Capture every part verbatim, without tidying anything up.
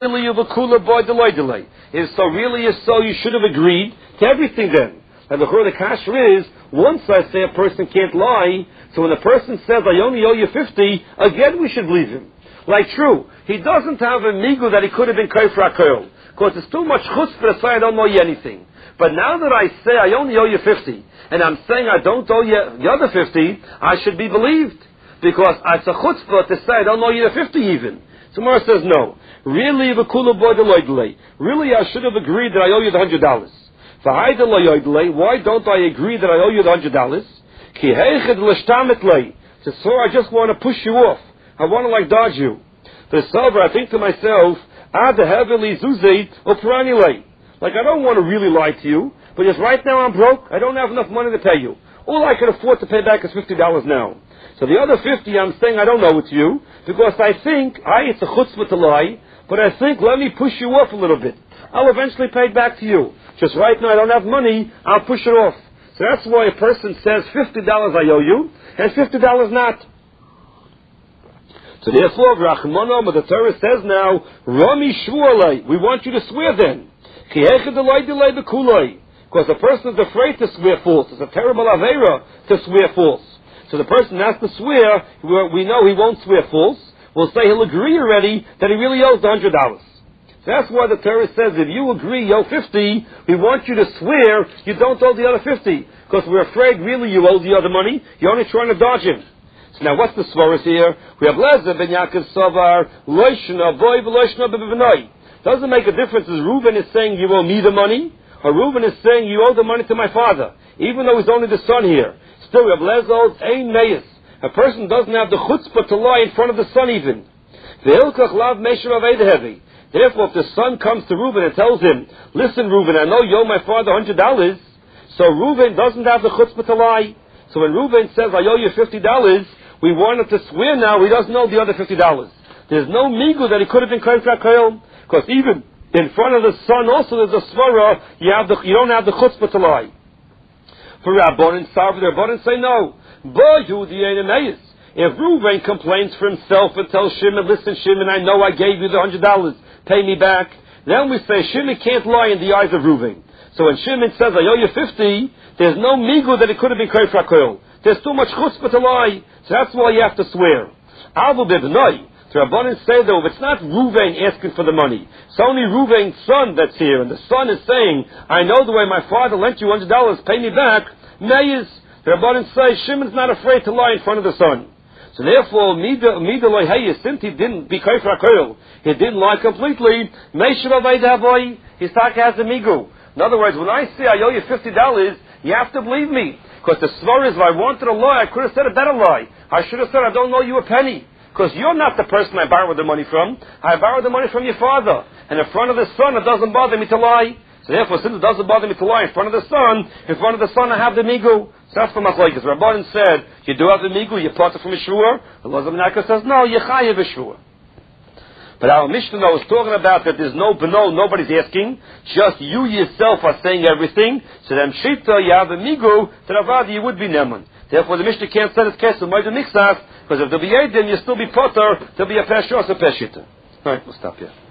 really of a cooler boy delay delay. If so, really if so, you should have agreed to everything then. And the the kasher is, once I say a person can't lie, so when a person says, I only owe you fifty, again we should believe him. Like true, he doesn't have a migu that he could have been kafir akoil, because it's too much chutzpah to say I don't owe you anything. But now that I say I only owe you fifty, and I'm saying I don't owe you the other fifty, I should be believed. Because it's a chutzpah to say I don't owe you the fifty even. So Mara says no. Really, really I should have agreed that I owe you the hundred dollars. Why don't I agree that I owe you the hundred dollars? So I just want to push you off. I want to like dodge you. The silver, I think to myself, like I don't want to really lie to you, but just right now I'm broke, I don't have enough money to pay you. All I can afford to pay back is fifty dollars now. So the other fifty I'm saying I don't know it's you, because I think, I, it's a chutzpah to lie, but I think let me push you off a little bit. I'll eventually pay it back to you. Just right now I don't have money, I'll push it off. So that's why a person says fifty dollars I owe you, and fifty dollars not. So therefore, Rachmana, the Torah says now, Rami Shvualei, we want you to swear then. Because the person is afraid to swear false. It's a terrible avera to swear false. So the person has to swear, we know he won't swear false. We'll say he'll agree already that he really owes the hundred dollars. So that's why the Torah says, if you agree you owe fifty, we want you to swear you don't owe the other fifty. Because we're afraid really you owe the other money, you're only trying to dodge him. So now what's the svaras here? We have Lezer ben Yaakov Savar, Loishna boy v'loishna b'b'noi. Doesn't make a difference if Reuben is saying you owe me the money, or Reuben is saying you owe the money to my father, even though he's only the son here. Still, we have Lezer ein meis. A person doesn't have the chutzpah to lie in front of the son even. Ve'ilkach lav meishav aveidehevi. Therefore, if the son comes to Reuben and tells him, listen, Reuben, I know you owe my father one hundred dollars, so Reuben doesn't have the chutzpah to lie. So when Reuben says, I owe you fifty dollars, we want him to swear now he doesn't know the other fifty dollars. There's no migu that he could have been kohen k'ayil, because even in front of the son also there's a svara, you, have the, you don't have the chutzpah to lie. For Rabbanan, Sarv, the Rabbanan say no. If Reuben complains for himself and tells Shimon, listen Shimon, I know I gave you the one hundred dollars, pay me back, then we say Shimon can't lie in the eyes of Reuben. So when Shimon says, I owe you fifty, there's no migu that it could have been kohen k'ayil. There's too much chutzpah to lie, so that's why you have to swear. Avu b'bnoi. So Rabbanan say though, if it's not Reuven asking for the money, it's only Reuven's son that's here, and the son is saying, I know the way my father lent you one hundred dollars, pay me back, Meis. The Rabbanan say, Shimon's not afraid to lie in front of the son. So therefore, Mida loy hayis, since he didn't be kohen k'ayil, he didn't lie completely, Meishav avei davoy, his taka has a migu. In other words, when I say I owe you fifty dollars, you have to believe me. Because the svar is, if I wanted a lie, I could have said a better lie. I should have said, I don't owe you a penny. Because you're not the person I borrowed the money from. I borrowed the money from your father. And in front of the son, it doesn't bother me to lie. So therefore, since it doesn't bother me to lie in front of the son, in front of the son I have the migu. So that's for machlokes. Rabbanan said, you do have the migu, you part it from a shur. The Lezer ben Yaakov says, no, you chayev a shur. But our Mishnah is talking about that there's no beno, nobody's asking, just you yourself are saying everything, so then shita, you have a migu, to Ravadi, you would be neman. Therefore the Mishnah can't set his case with Moed Mixas, because if there'll be Eidim, you'll still be potter, there'll be a Pesha or a Peshita. Alright, we'll stop here.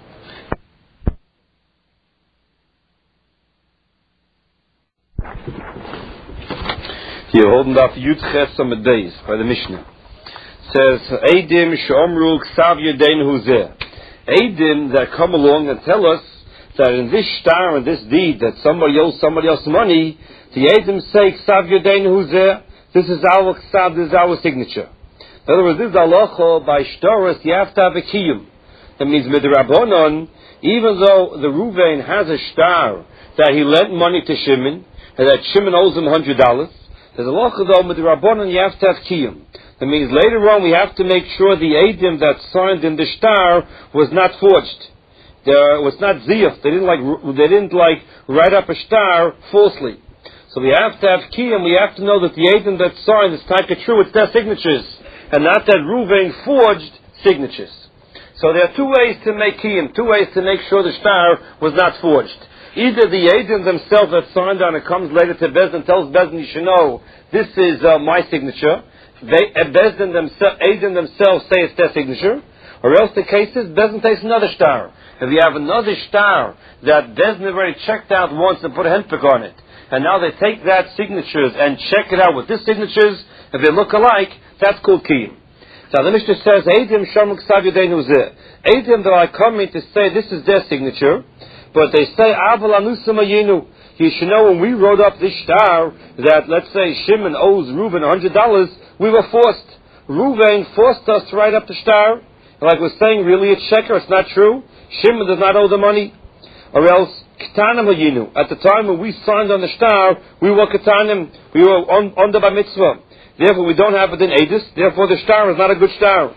Here, holding up Yud Ches Amud Beis by the Mishnah. It says, Eidim Shomru Ksav Yedein Huzeh. Eidim that come along and tell us that in this star and this deed that somebody owes somebody else money, the Eidim say Ksav Yedein Huzeh. This is our Ksav, this is our signature. In other words, this is halacha by shtaris, you have to have a kiyum. That means midrabanon, even though the Reuven has a star that he lent money to Shimon, and that Shimon owes him one hundred dollars, there's a halacha though, midrabanon, you have to have kiyum. That means later on we have to make sure the eidim that signed in the star was not forged. There was not ziyaf. They didn't like, they didn't like write up a star falsely. So we have to have kiyum, we have to know that the eidim that signed is taka true, it's their signatures, and not that Reuven forged signatures. So there are two ways to make kiyum, two ways to make sure the star was not forged. Either the eidim themselves that signed on it comes later to Bezdin, tells Bezdin, you should know, this is uh, my signature. They, uh, Bezdin themselves, eidim themselves say it's their signature. Or else the case is, Bezdin takes another star. If you have another star that Bezdin already checked out once and put a handpick on it, and now they take that signatures and check it out with this signatures, if they look alike, that's called kiyum. Now the Mishnah says, Eidim Shamuk Ksav Yadeinu Zeh. Eidim that are coming to say this is their signature, but they say, Aval Anusam Ayinu. You should know when we wrote up this star that, let's say, Shimon owes Reuven one hundred dollars, we were forced. Reuven forced us to write up the star. Like we're saying, really it's sheker, it's not true. Shimon does not owe the money. Or else, Ketanim Hayinu. At the time when we signed on the star, we were Ketanim. We were on, on the Bar Mitzvah. Therefore, we don't have it in Eidus. Therefore, the star is not a good star.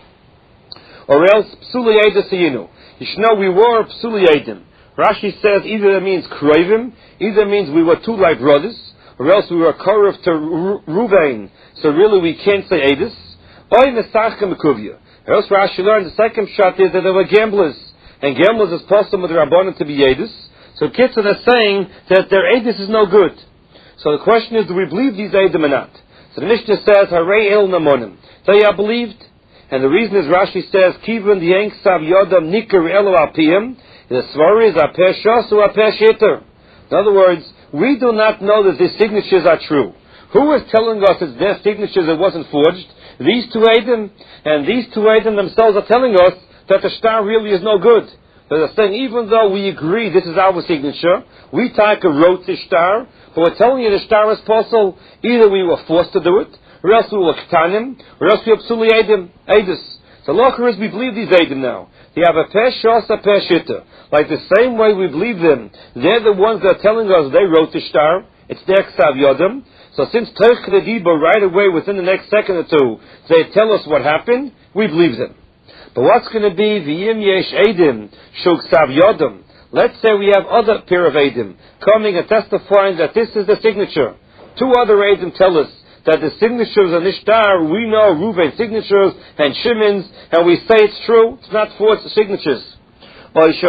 Or else, Psuli Eidus Hayinu. You should know we were Psuli Eidim. Rashi says either it means Kroivim, either it means we were two like brothers, or else we were Korav to Ruvain. So really we can't say Eidus. Oy Nesachim Mekuvya. Or else Rashi learned the second shot is that they were gamblers. And gamblers is possible with the Rabbanan to be Eidus. So Kitzur is saying that their Eidus is no good. So the question is, do we believe these Eidim or not? So the Mishnah says, Harei El Namonim. They are believed. And the reason is Rashi says, Kivon Dienk Sav Yodam Nikar Elo Alpiyim. The Svar is Apeh Shosu Apeh Sheter. In other words, we do not know that these signatures are true. Who is telling us it's their signatures that wasn't forged? These two Eidim. And these two Eidim themselves are telling us that the star really is no good. They're saying, even though we agree this is our signature, we Taika wrote the star, but we're telling you the star is possible. Either we were forced to do it, or else we were Ketanim, or else we were Psuli Eidim, Eidus. So Locher is we believe these Eidim now. They have a Peh Shos, a Peh Shitta. Like the same way we believe them, they're the ones that are telling us they wrote the star. It's their Ksav Yodam. So since Teich Krediba right away within the next second or two, they tell us what happened, we believe them. But what's going to be V'yim Yesh Eidim Shul Ksav Yodam? Let's say we have other pair of Eidim coming and testifying that this is the signature. Two other Eidim tell us that the signatures on this star, we know Reuven's signatures and Shimon's, and we say it's true, it's not forged signatures. Or else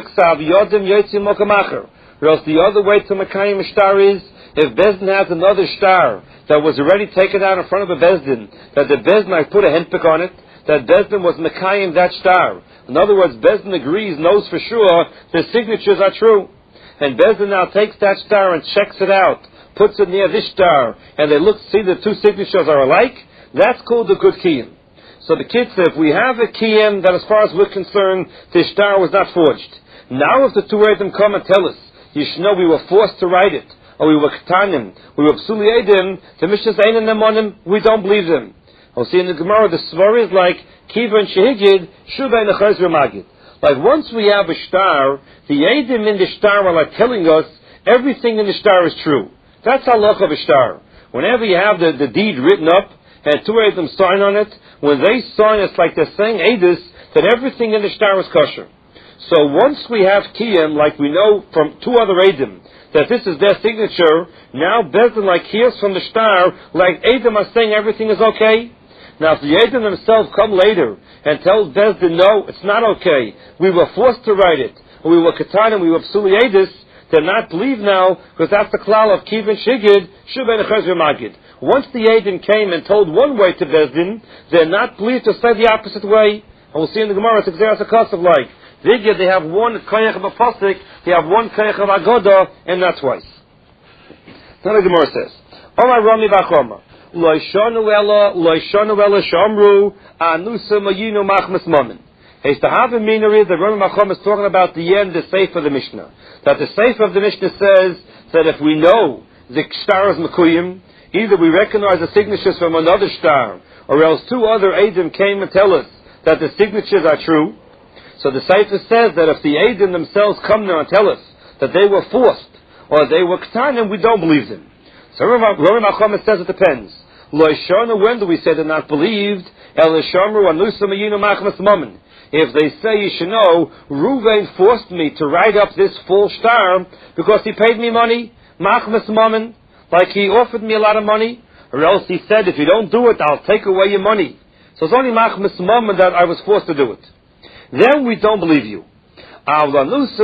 the other way to Makayim star is, if Bezdin has another star that was already taken out in front of a Bezdin, that the Bezdin might put a handpick on it, that Bezdin was Makayim that star. In other words, Bezdin agrees, knows for sure, the signatures are true. And Bezdin now takes that star and checks it out, puts it near this star, and they look, see the two signatures are alike, that's called a good kiyum. So the Kitzur, if we have a kiyum that as far as we're concerned, the star was not forged. Now if the two Eidim come and tell us, you should know we were forced to write it, or we were Ketanim, we were Psuli Eidim, the Mishnah says, Ein Namonim, we don't believe them. We'll see in the Gemara, the Svar is like, Kiva and Shehigid, Shubay Nechaz Ramagid. Like once we have a star, the Eidim in the star are like telling us, everything in the star is true. That's halach of a star. Whenever you have the, the deed written up, and two Eidim sign on it, when they sign, it's like they're saying Eidus, that everything in the star is kosher. So once we have Kiyam, like we know from two other Eidim, that this is their signature, now Bezdin like hears from the star, like Eidim are saying everything is okay. Now if the Eidim themselves come later, and tell Bezdin, no, it's not okay, we were forced to write it, or we were Ketanim, we were Psuli Eidus, they're not believed now, because that's the klal of Kiv and Shigid, Shubay Nechaz Magid. Once the Eidim came and told one way to Bezdin, they're not believed to say the opposite way. And we'll see in the Gemara, it's a cost of like. Vigya, they have one koyach of a posik, they have one koyach of agoda, and not twice. Then the Gemara says, Omar Rami Bachoma, Lo shonu ela, lo shonu ela shamru, anusa mayinu machmas mamin. It's the half a minor the Rami Bachoma is talking about the end, the seif of the Mishnah. That the seif of the Mishnah says that if we know the star is Mekuyim, either we recognize the signatures from another star, or else two other Eidim came and tell us that the signatures are true. So the Sefer says that if the Eidim themselves come now and tell us that they were forced, or they were Ketanim, we don't believe them. So Rami Bachoma says it depends. Lo Shona, when do we say they're not believed? El Shamru Anusa Mayinu Machmas Mammon. If they say, you should know, Reuven forced me to write up this full star because he paid me money, Machmas Mammon, like he offered me a lot of money, or else he said, if you don't do it, I'll take away your money. So it's only Machmas Mammon that I was forced to do it. Then we don't believe you. But let's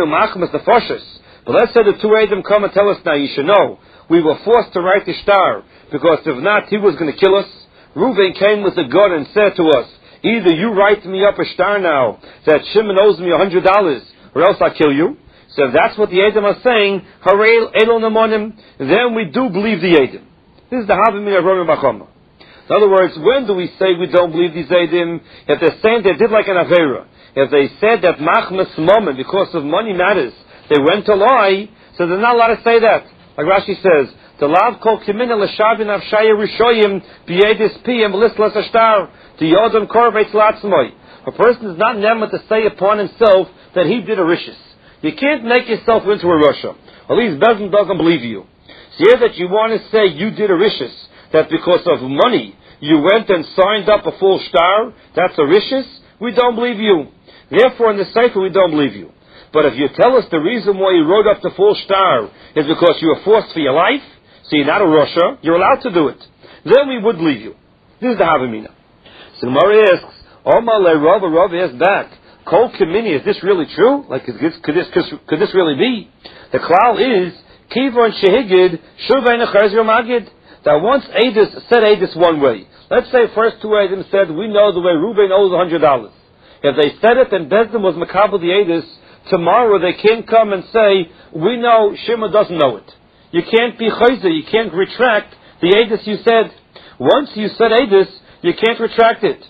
say the two Eidim come and tell us now, you should know, we were forced to write the star, because if not, he was going to kill us. Reuven came with a gun and said to us, either you write me up a star now, that Shimon owes me a hundred dollars, or else I'll kill you. So if that's what the Edom are saying, Harei Elon Amonim, then we do believe the Edom. This is the Havamina of Rami Bachoma. In other words, when do we say we don't believe these Edom? If they're saying they did like an Avera, if they said that Machmas Moment, because of money matters, they went to lie, so they're not allowed to say that. Like Rashi says, the lav kol kimina l'shavin avshaya rishoyim b'yedis piyam lislas ashtar to yodam korvetz latzmoy. A person is not never to say upon himself that he did a rishis. You can't make yourself into a Russia. At least Bezin doesn't believe you. So here that you want to say you did a rishis, that because of money you went and signed up a full star, that's a rishis, we don't believe you. Therefore in the Sefer we don't believe you. But if you tell us the reason why you wrote up the full star is because you were forced for your life, so you're not a Russia, you're allowed to do it, then we would believe you. This is the Havamina. So Gemara asks, Omar le Rav, Rav asks back, Kol Kimini, is this really true? Like, could this, could this, could this really be? The klal is, Kivon Shehigid, Shuvain Echazir Magid, that once Adis said Adis one way. Let's say first two Adim said, we know the way Reuben owes one hundred dollars. If they said it and Bezdin was Makabel the Adis, tomorrow they can't come and say, we know Shimon doesn't know it. You can't be Chayzer, you can't retract the Adis you said. Once you said Adis, you can't retract it.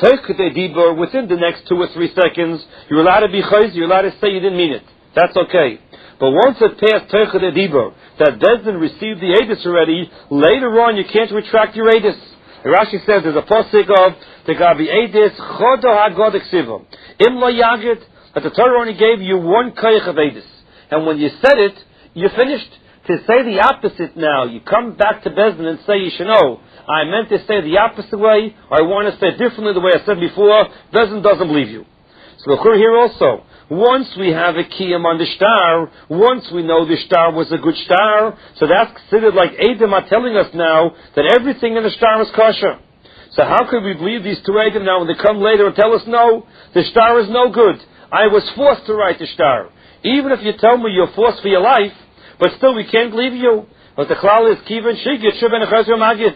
Within the next two or three seconds, you're allowed to be Chayzer, you're allowed to say you didn't mean it. That's okay. But once it passed Teichad Edibor, that Bezdin received the Adis already, later on you can't retract your Adis. Rashi says there's a posik of the Gabi Adis Chodo Hagod Eksiva. Im lo yagid, that the Torah only gave you one Kayach of Adis. And when you said it, you finished. To say the opposite now, you come back to Bezdin and say, you should know, I meant to say the opposite way, or I want to say differently the way I said before, Bezdin doesn't believe you. So we're here also. Once we have a kiyam on the star, once we know the star was a good star, so that's considered like Edom are telling us now that everything in the star is kosher. So how could we believe these two Edom now when they come later and tell us, no, the star is no good. I was forced to write the star. Even if you tell me you're forced for your life, but still we can't believe you. But the klal is kivan shigit shuben echazir magid.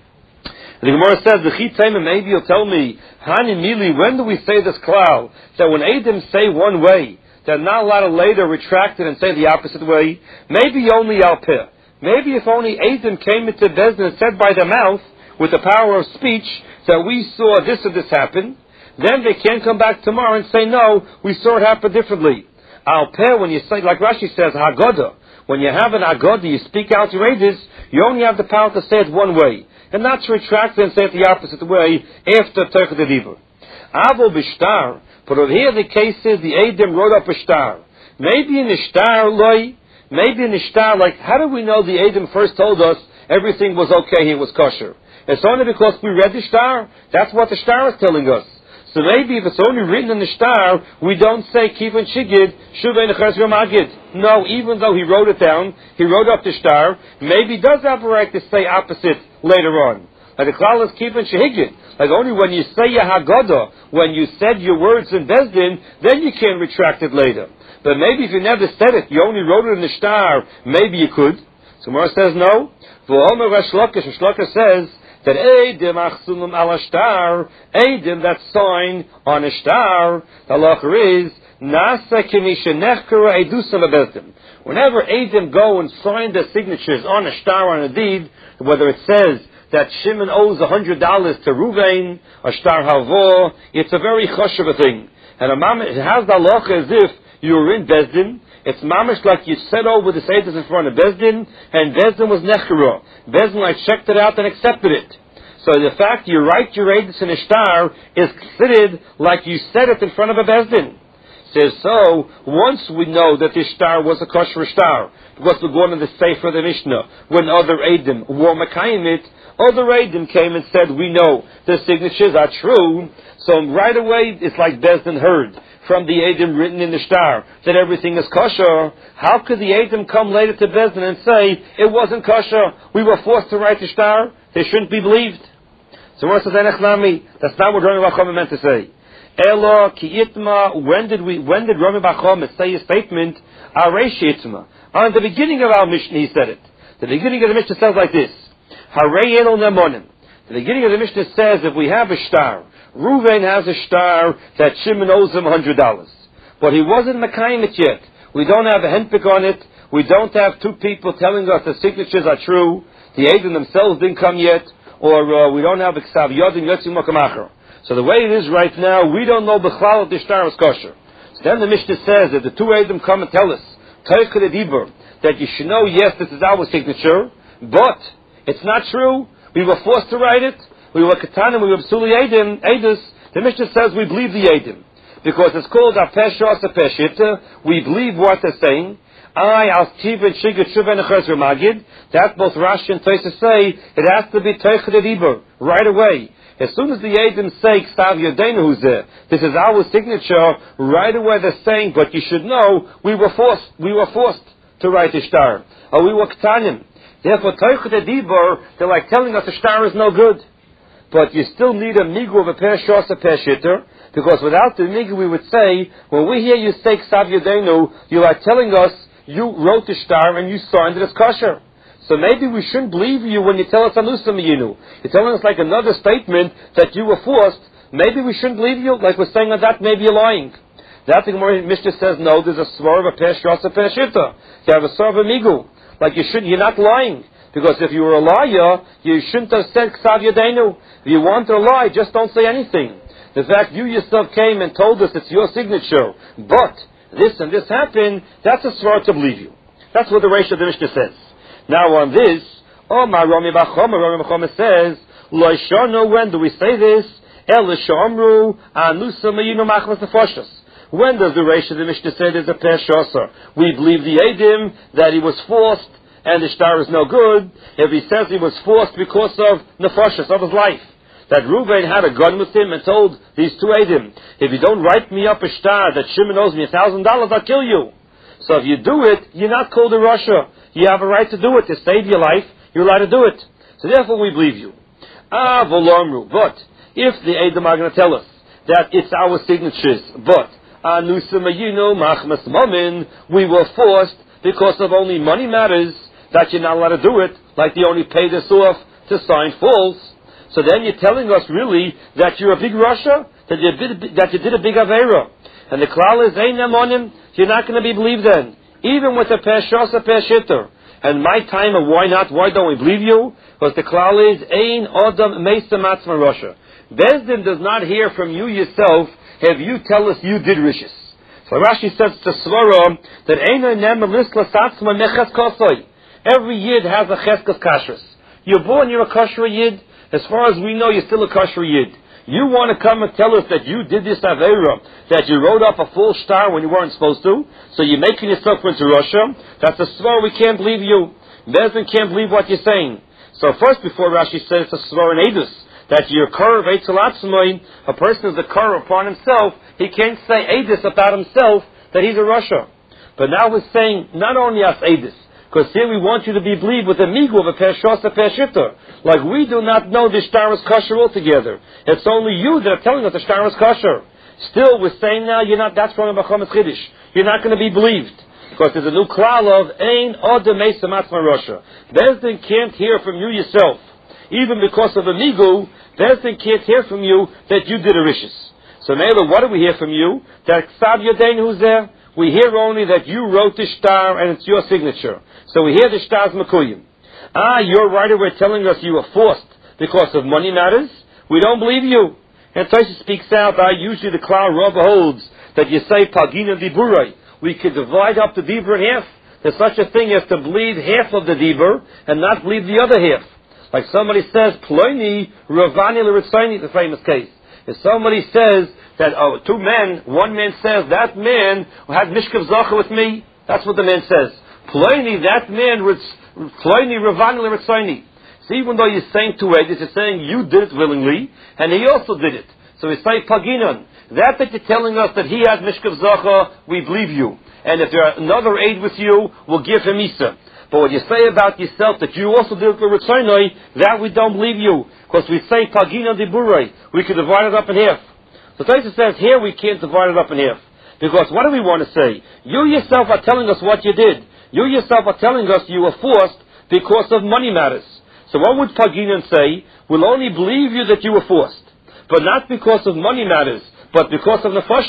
The Gemara says, the chitayim, maybe you'll tell me, Hani Mili, when do we say this klal? That when Edom say one way, they're not allowed to later retract it and say the opposite way. Maybe only al peh. Maybe if only Edom came into Bezdin and said by their mouth, with the power of speech, that we saw this or this happen, then they can't come back tomorrow and say, no, we saw it happen differently. Al peh, when you say, like Rashi says, Hagodah, when you have an Agodah, you speak out your Adis, you only have the power to say it one way, and not to retract it and say it the opposite way after Teichad Edibor. Avo b'shtar, but over here the case is the Edom wrote up a star. Maybe in the star, loy, maybe in the star, like, how do we know the Edom first told us everything was okay, it was kosher? It's only because we read the star. That's what the star is telling us. So maybe if it's only written in the star, we don't say Kivon Shigid, Shuvain Echazir Magid. No, even though he wrote it down, he wrote up the star, maybe he does have a right to say opposite later on. Like the klal is Kivon Shigid. Like only when you say your Haggadah, when you said your words in Bezdin, then you can retract it later. But maybe if you never said it, you only wrote it in the star, maybe you could. So Mara says no. V'omer Resh Lakish, Resh Lakish says, that Eidim achsunum ala star, Eidim, that sign on a star, the halacha is, Nasa kimisha nechkara edusam abezdim. Whenever Eidim go and sign their signatures on a star, on a deed, whether it says that Shimon owes a hundred dollars to Ruvain, a star halvo, it's a very choshev thing. And a mamish, it has the halacha as if you were in Bezdin. It's mamish like you said over the Seidas in front of Bezdin, and Bezdin was nechkara. Bezdin like checked it out and accepted it. So the fact you write your Eidus in a star is considered like you said it in front of a Bezdin. Says so, once we know that this star was a kosher star, because we're going to the Sefer of the Mishnah, when other Eidim were Makayim it, other Eidim came and said, we know the signatures are true, so right away it's like Bezdin heard from the Eidim written in the star that everything is kosher. How could the Eidim come later to Bezdin and say, it wasn't kosher, we were forced to write the star? They shouldn't be believed. So what says Enechnami? That's not what Rami Bachoma meant to say. Elo ki itma. When did we? When did Rami Bachoma say a statement? Areish itma. On the beginning of our Mishnah, he said it. The beginning of the Mishnah says like this: Harei elo nemonim. The beginning of the Mishnah says if we have a star, Reuven has a star that Shimon owes him a hundred dollars. but he wasn't Mekayim it yet. We don't have a handpick on it. We don't have two people telling us the signatures are true. The Eidim themselves didn't come yet, or uh, we don't have a Ksav Yod and Yotzim Makamacher. So the way it is right now, we don't know B'chlal if the shtar is kosher. So then the Mishnah says that the two Eidim come and tell us, Teichel Edibur, that you should know, yes, this is our signature, but it's not true. We were forced to write it. We were Katanim, we were Psuli Eidim, Eidus. The Mishnah says we believe the Eidim. Because it's called Apeshos Apeshita. We believe what they're saying. I, Al Tivin, Shigat, Shuven, Echezra, Magid. That both Rashi and Tosafos say it has to be Teichel Edibur right away. As soon as the Eidim say, Ksav Yodeinu, who's there, this is our signature, right away they're saying, but you should know, we were forced, we were forced to write the shtar. Or we were Ktanim. Therefore, Teichel Edibur, they're like telling us the shtar is no good. But you still need a migu of a per shos a per shitter, because without the migu we would say, when we hear you say Ksav Yodeinu, you are telling us you wrote the shtar and you signed it as kosher. So maybe we shouldn't believe you when you tell us Anusa Miyinu. You're telling us like another statement that you were forced. Maybe we shouldn't believe you, like we're saying on that, maybe you're lying. That the Gemara Mishnah says, no, there's a svar of a per shos a per shitter. You have a svar of a migu. Like you should, you're not lying. Because if you were a liar, you shouldn't have said Ksav Yodeinu. If you want to lie, just don't say anything. The fact you yourself came and told us it's your signature, but this and this happened, that's a svar to believe you. That's what the Reish of the Mishnah says. Now on this, Omar Rami Bachoma, Rami Bachoma says, Lo Shano, when do we say this? El Shamru, Anusa Mayinu Machmas Nefashos. When does the Reish of the Mishnah say there's a Per Shosa? We believe the Eidim, that he was forced, and the shtar is no good, if he says he was forced because of Nefashos, of his life. That Reuven had a gun with him and told these two Eidim, if you don't write me up a shtar that Shimon owes me a thousand dollars, I'll kill you. So if you do it, you're not called a Russia. You have a right to do it. To save your life, you're allowed to do it. So therefore we believe you. Ah, Volomru. But if the Eidim are going to tell us that it's our signatures, but Anusamayinu Machmas Momin, we were forced because of only money matters, that you're not allowed to do it, like they only paid us off to sign false. So then you're telling us really that you're a big Russia, that you did, that you did a big Avera. And the klal is Ein Amonim, you're not going to be believed then. Even with a Peshos, a Peshitter. And my time of why not, why don't we believe you? Because the klal is Ein Odam Meisa Matzma Russia. Bezdin does not hear from you yourself, have you tell us you did Rishis. So Rashi says to Svara that Ein Oinem Elisla Satzma Mechas Kosoi. Every Yid has a Cheskas Kashrus. You're born, you're a Kashrus Yid. As far as we know, you're still a Kashrus Yid. You want to come and tell us that you did this Avera, that you wrote up a full star when you weren't supposed to, so you're making yourself into Russia. That's a svar, we can't believe you. Bezdin can't believe what you're saying. So first, before Rashi says it's a svar in Eidus, that you're Kar of Eitzel, a person is a Kar upon himself, he can't say Eidus about himself, that he's a Russia. But now we're saying, not only us Eidus, because here we want you to be believed with a migu of a Peshos, a Peshita. Like we do not know the shtar is kosher altogether. It's only you that are telling us the shtar is kosher. Still, we're saying now, you're not, that's from a Bachomet Chiddush. You're not going to be believed. Because there's a new klal of Ein Odem Meisa Matzma Russia. Bezdin can't hear from you yourself. Even because of a migu, Bezdin can't hear from you that you did a rishis. So Mela, what do we hear from you? That Ksav Yodeinu who's there? We hear only that you wrote the shtar and it's your signature. So we hear the shtar's makuyim. Ah, you're right away telling us you were forced because of money matters. We don't believe you. And Tosafos speaks out, ah, usually the klal Rabbah holds that you say pagina diburai. We could divide up the dibur in half. There's such a thing as to believe half of the dibur and not believe the other half. Like somebody says, Ploini Ravani L'Ritzoni, the famous case. If somebody says that oh, two men, one man says, that man had Mishkav Zacha with me, that's what the man says. Ploini, that man was Ploini Ravani L'Ritzoni. So even though you're saying two ways, you're saying you did it willingly, and he also did it. So we say Paginon. That that you're telling us that he had Mishkav Zacha, we believe you. And if there's another aid with you, we'll give him Isa. But what you say about yourself, that you also did it for Ritzonoi, that we don't believe you. Because we say Paginon Diburai. We could divide it up in half. So Tosafos says here we can't divide it up in half. Because what do we want to say? You yourself are telling us what you did. You yourself are telling us you were forced because of money matters. So what would Paginon say? We'll only believe you that you were forced. But not because of money matters, but because of nefashos,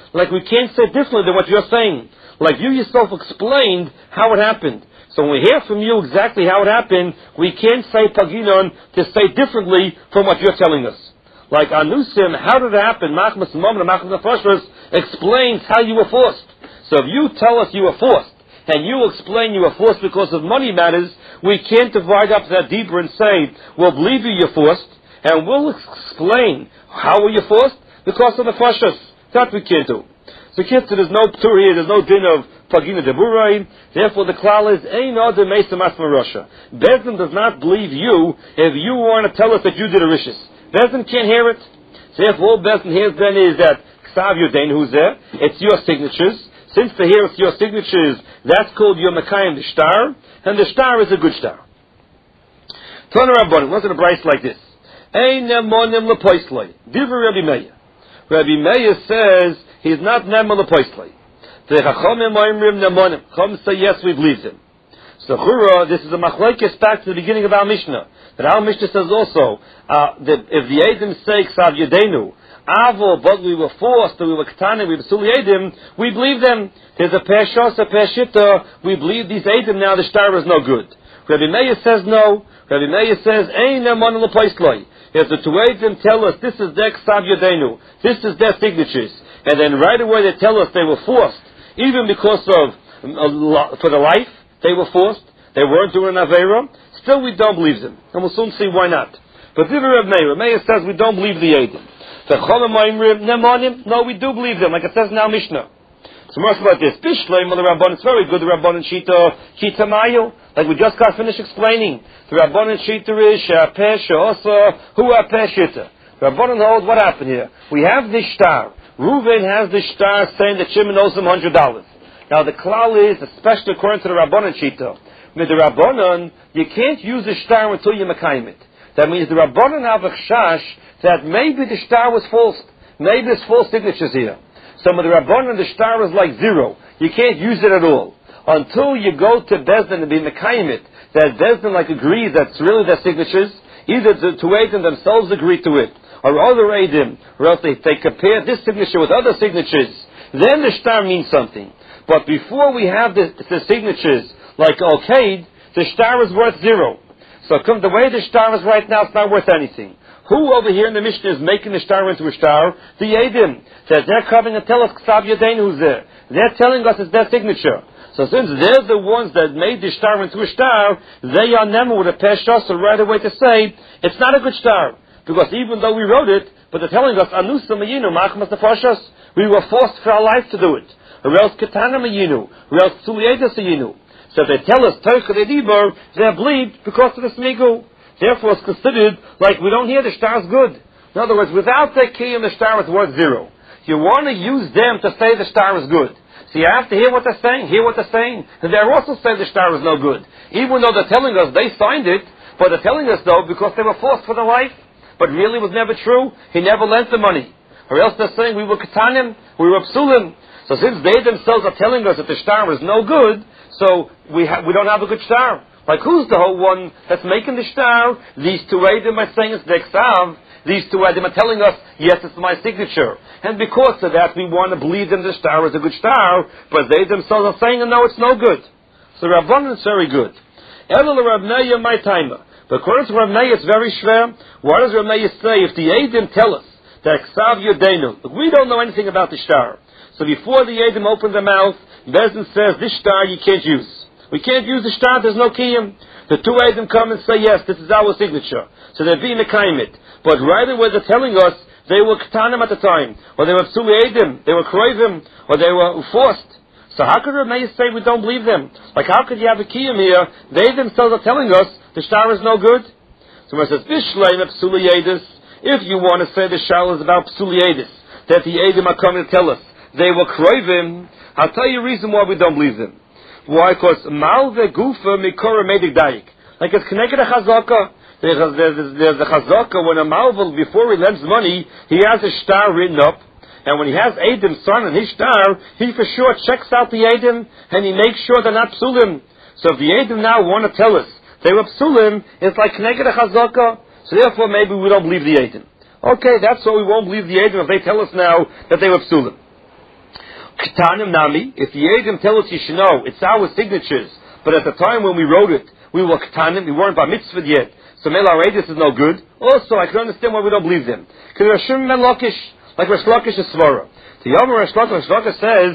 Like we can't say differently than what you're saying. Like you yourself explained how it happened. So when we hear from you exactly how it happened, we can't say paginon to say differently from what you're telling us. Like Anusim, how did it happen? Machmas Mom and Machmas Nefashos explains how you were forced. So if you tell us you were forced, and you explain you were forced because of money matters, we can't divide up that deeper and say, we'll believe you you're forced, and we'll explain how were you forced? Because of the Nefashos. That we can't do. So kids, there's no ptur here, there's no din of Pagina Deburai. Therefore the klal is, Ein Odem Meisa Masma Russia. Bezdin does not believe you if you want to tell us that you did a rishis. Bezdin can't hear it. So therefore all Bezdin hears then is that Ksav Yodain, who's there, it's your signatures. Since they hear it's your signatures, that's called your Mekayim the star, and the star is a good star. Turn around, buddy. What's in a brace like this? Ein Nemonim Lepoislei. Divrei Rabbi Meir. Rabbi Meir says he's not Nemonim Lepoislei. The Chachamim Oimrim Nemonim. Chachamim say yes, we believe him. So Chura, this is a machlokes back to the beginning of our Mishnah. That our Mishnah says also uh, that if the Eidim say Ksav Yedenu, Avo, but we were forced, or we were Ketanim, we were Suli Eidim, we believe them. There's a Peshos, a Peshita, we believe these Eidim now, the star is no good. Rabbi Meir says no. Rabbi Meir says, Ein Nemonim Lepoislei. If the two Eidim tell us this is their Ksav Yedenu, this is their signatures, and then right away they tell us they were forced, even because of, uh, for the life, they were forced, they weren't doing an Aveira, still we don't believe them. And we'll soon see why not. But Divrei Rav Meir, Meir says we don't believe the Eidim. The Cholam Oimrim Nemonim, no, we do believe them, like it says in our Mishnah. So much about this. Bishleim, the Rabban, it's very good, the Rabban Shita, Shita Mayo, like we just got finished explaining. The Rabban Shita is, Shapeh, Sha'osa, Hu Apeh Shita. The Rabban holds what happened here. We have this star. Reuven has this star saying that Shimon owes him one hundred dollars. Now the klal is, especially according to the Rabbanan Shita, with the Rabbanan, you can't use the star until you mekayim it. That means the Rabbanan have a chash that maybe the star was false. Maybe there's false signatures here. Some of the Rabbanan, the star is like zero. You can't use it at all. Until you go to Bezdin and be mekayim it, that Bezdin like agrees that's really their signatures, either the two Eidim themselves agree to it, or other Eidim, or else they, they compare this signature with other signatures, then the star means something. But before we have the, the signatures, like Al-Qaid, the star is worth zero. So come, the way the star is right now, it's not worth anything. Who over here in the Mishnah is making the star into a star? The Eidim. That they're coming and tell us Ksav Yadein who's there. They're telling us it's their signature. So since they're the ones that made the star into a star, they are them with a Peshos right away to say, it's not a good star. Because even though we wrote it, but they're telling us, Anusa Mayinu, Machmas Nefashos, we were forced for our life to do it. Or else Ketana Mayinu, or else Suliedas Mayinu. So they tell us, Teicha de Dibur, they're bleed because of the Smigu. Therefore it's considered like we don't hear the star's good. In other words, without the Kiyam, the star is worth zero. You want to use them to say the star is good. So you have to hear what they're saying, hear what they're saying. And they're also saying the star is no good. Even though they're telling us they signed it, but they're telling us though because they were forced for their life. But really it was never true. He never lent the money. Or else they're saying we were Ketanim, we were Psulim. So since they themselves are telling us that the star is no good, so we ha- we don't have a good star. Like who's the whole one that's making the star? These two Eidim are saying it's the Ksav. These two Eidim are telling us, yes, it's my signature. And because of that, we want to believe them the star is a good star, but they themselves are saying, no, it's no good. So Rabbanan is very good. Elul Rav Meir my timer. But according to Rav Meir, it's very schwer. What does Rav Meir say? If the Eidim tell us that Ksav Yodeinu, we don't know anything about the star. So before the Eidim open their mouth, Bezdin says, this star you can't use. We can't use the star, there's no kiyum. The two Eidim come and say, yes, this is our signature. So they're being mekayim it. But right away they're telling us, they were Ketanim at the time, or they were Psuli Eidim, they were Kroivim, or they were forced. So how could Rav Meir say we don't believe them? Like how could you have a kiyum here? They themselves are telling us, the star is no good. So when it says, Bishleim Psuli Eidis, if you want to say the shal is about Psuli Eidis, that the Eidim are coming to tell us, they were Kroivim, I'll tell you a reason why we don't believe them. Why? Because Malve Gufa Mikora Medik Daik. Like it's connected to Chazaka. There's a, there's, there's a Chazaka when a Malvel, before he lends money, he has a star written up. And when he has Eidim son and his star, he for sure checks out the Eidim and he makes sure they're not Psulim. So if the Eidim now want to tell us they were Psulim, it's like connected to Chazaka. So therefore maybe we don't believe the Eidim. Okay, that's why we won't believe the Eidim if they tell us now that they were Psulim. Ketanim Nami, if the Yedim tell us you should know, it's our signatures, but at the time when we wrote it, we were Ketanim, we weren't Bar Mitzvah yet, so Mela Reidus is no good. Also, I can understand why we don't believe them. Because Rashim Ben Lakish, like Rosh Lakish is Svara. The Yom Rosh Lakish, Rosh Lakish says,